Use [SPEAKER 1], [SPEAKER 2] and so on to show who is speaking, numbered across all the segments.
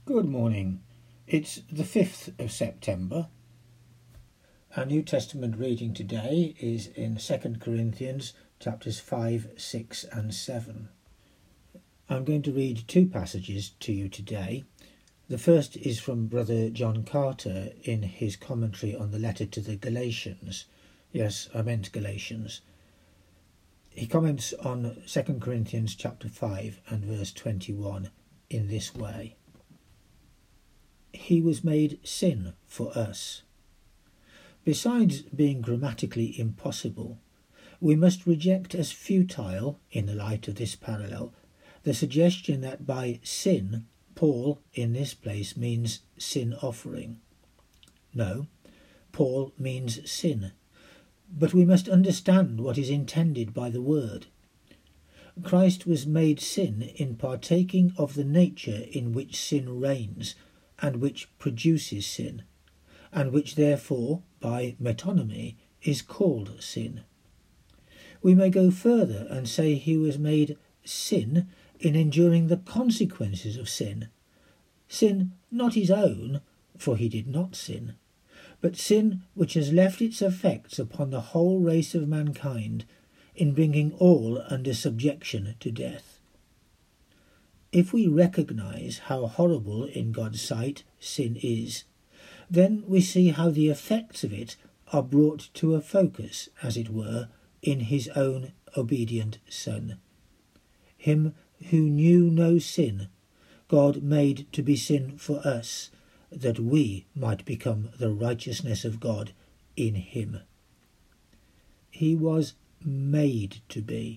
[SPEAKER 1] Good morning. It's the 5th of September. Our New Testament reading today is in 2 Corinthians chapters 5, 6 and 7. I'm going to read two passages to you today. The first is from Brother John Carter in his commentary on the letter to the Galatians. Yes, I meant Galatians. He comments on 2 Corinthians chapter 5 and verse 21 in this way. He was made sin for us. Besides being grammatically impossible, we must reject as futile, in the light of this parallel, the suggestion that by sin, Paul in this place means sin offering. No, Paul means sin, but we must understand what is intended by the word. Christ was made sin in partaking of the nature in which sin reigns and which produces sin, and which therefore, by metonymy, is called sin. We may go further and say he was made sin in enduring the consequences of sin. Sin not his own, for he did not sin, but sin which has left its effects upon the whole race of mankind in bringing all under subjection to death. If we recognise how horrible in God's sight sin is, then we see how the effects of it are brought to a focus, as it were, in his own obedient Son. Him who knew no sin, God made to be sin for us, that we might become the righteousness of God in him. He was made to be.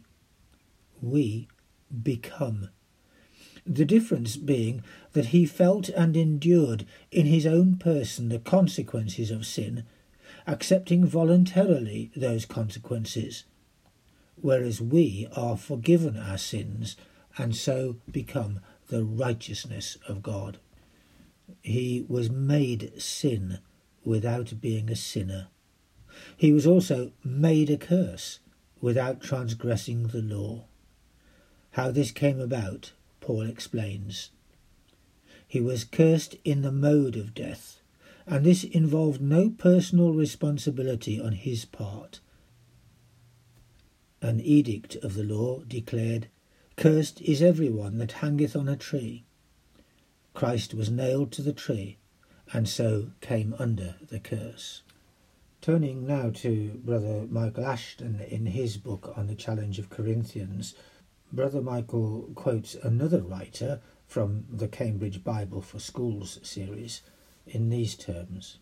[SPEAKER 1] We become. The difference being that he felt and endured in his own person the consequences of sin, accepting voluntarily those consequences, whereas we are forgiven our sins and so become the righteousness of God. He was made sin without being a sinner. He was also made a curse without transgressing the law. How this came about, Paul explains. He was cursed in the mode of death, and this involved no personal responsibility on his part. An edict of the law declared, "Cursed is everyone that hangeth on a tree." Christ was nailed to the tree, and so came under the curse. Turning now to Brother Michael Ashton in his book on the challenge of Corinthians, Brother Michael quotes another writer from the Cambridge Bible for Schools series in these terms.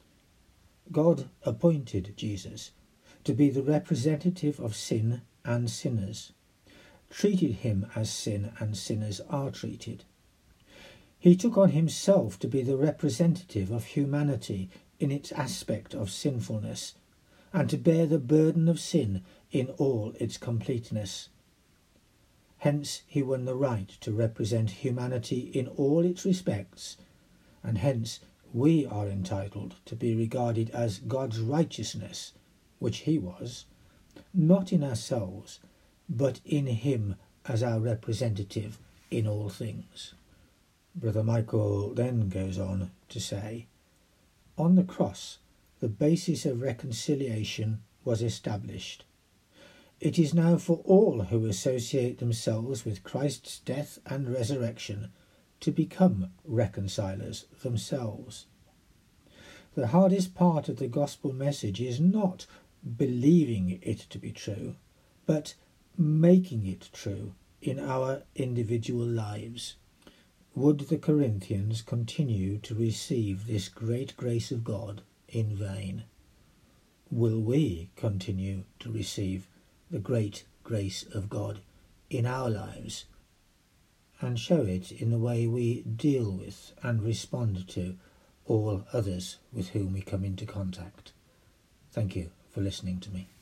[SPEAKER 1] God appointed Jesus to be the representative of sin and sinners, treated him as sin and sinners are treated. He took on himself to be the representative of humanity in its aspect of sinfulness, and to bear the burden of sin in all its completeness. Hence he won the right to represent humanity in all its respects, and hence we are entitled to be regarded as God's righteousness, which he was, not in ourselves, but in him as our representative in all things. Brother Michael then goes on to say, on the cross, the basis of reconciliation was established. It is now for all who associate themselves with Christ's death and resurrection to become reconcilers themselves. The hardest part of the gospel message is not believing it to be true, but making it true in our individual lives. Would the Corinthians continue to receive this great grace of God in vain? Will we continue to receive the great grace of God in our lives and show it in the way we deal with and respond to all others with whom we come into contact? Thank you for listening to me.